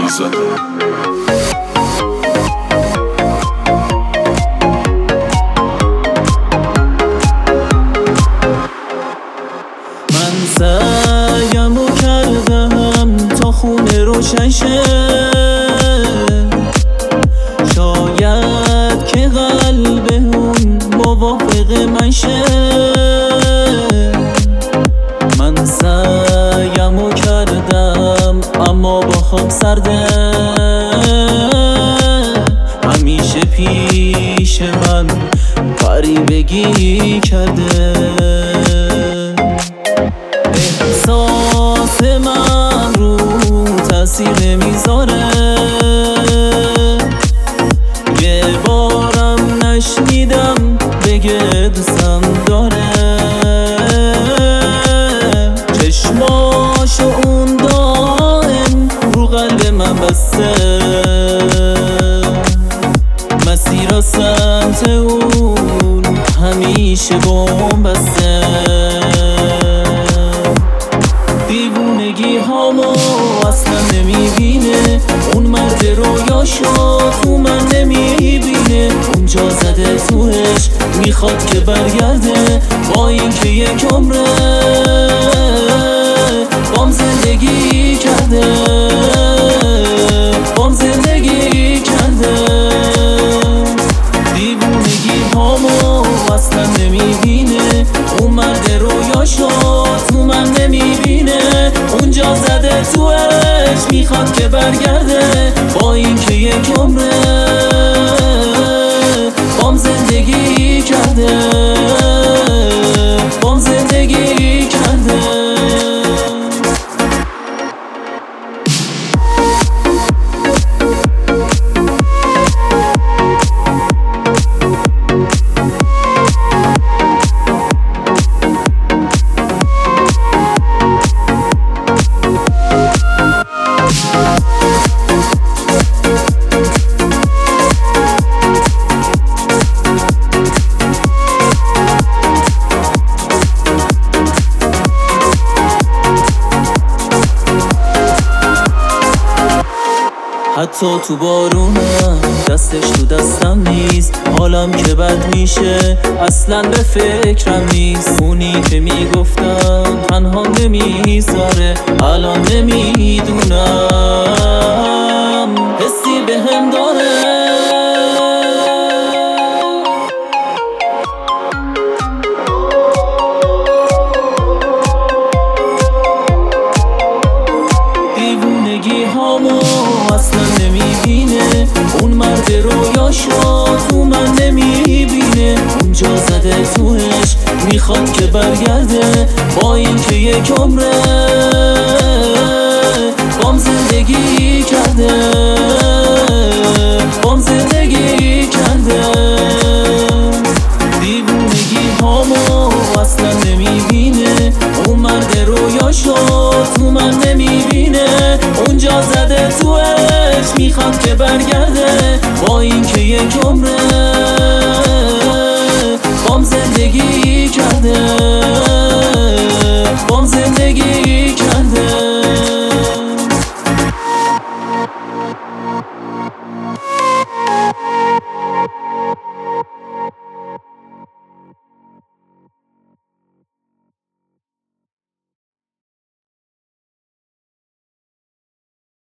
زده. من سعیمو کردم تا خونه روشن شه، شاید که قلب اون موافق من شه. من سعیمو کردم اما باهام سرده، همیشه پیش من غریبگی کرده. احساس من رو تاثیر میذاره، یه بارم نشنیدم بگه دوستم داره. چشماشو اون دائم رو قلب من بسته، مسیر سمت اون همیشه بوم بسته. دیوونگی هامو اصلا نمیبینه، اون مرد رویاشو تو من نمیبینه. اونجا زده توش میخواد که برگرده، با اینکه یک عمره بام زندگی کرده، بام زندگی کرده. دیوونگی هامو اصلا نمیبینه، اون مرد رویاشو تو من نمیبینه. اونجا زده توش میخواد که برگرده، با اینکه یک عمره بام زندگی کرده، بام زندگی کرده. حتی تو بارونم دستش تو دستم نیست، حالم که بد میشه اصلا به فکرم نیست. اونی که میگفتم تنها نمیذاره، الان نمیدونم حسی بهم داره. دیوونگی هامو اصلا نمیبینه، اون مرد رویاشو تو من نمیبینه. اونجا زده توش میخواد که برگرده، با اینکه یک عمره بام زندگی کرده، بام زندگی کرده. دیوونگی هامو اصلا نمیبینه، اون مرد رویاشو تو من نمیبینه. اونجا زده توش میخواد که برگرده، با اینکه یک عمره